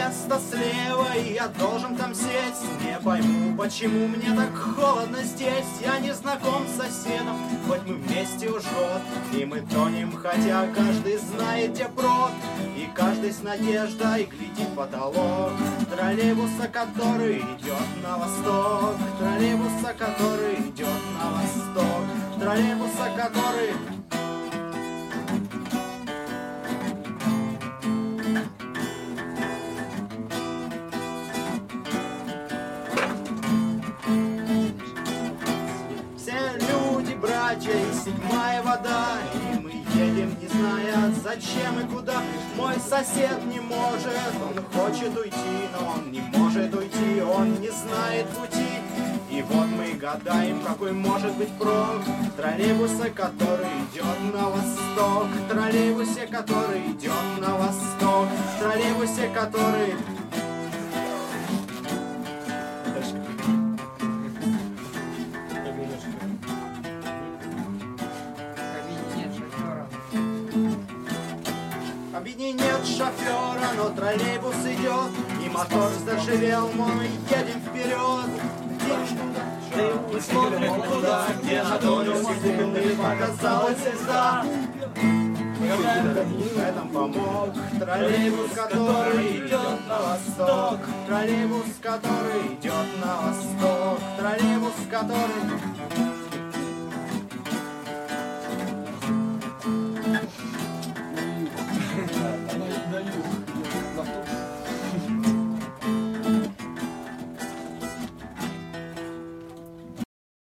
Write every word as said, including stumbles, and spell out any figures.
место слева, и я должен там сесть. Не пойму, почему мне так холодно здесь. Я не знаком с соседом, хоть мы вместе уж год, и мы тонем, хотя каждый знает, где брод, и каждый с надеждой глядит в потолок троллейбуса, который идет на восток, троллейбуса, который идет на восток, троллейбуса, который... И седьмая вода, и мы едем, не зная, зачем и куда. Мой сосед не может, он хочет уйти, но он не может уйти, он не знает пути. И вот мы гадаем, какой может быть прок троллейбуса, который идет на восток, троллейбусе, который идет на восток, троллейбусе, который... Нет шофера, но троллейбус идет, и мотор заживел, мы едем вперед. Мы смотрим туда, где на долю секунды показалась звезда. В этом помог троллейбус, который идет на восток, троллейбус, который идет на восток, троллейбус, который...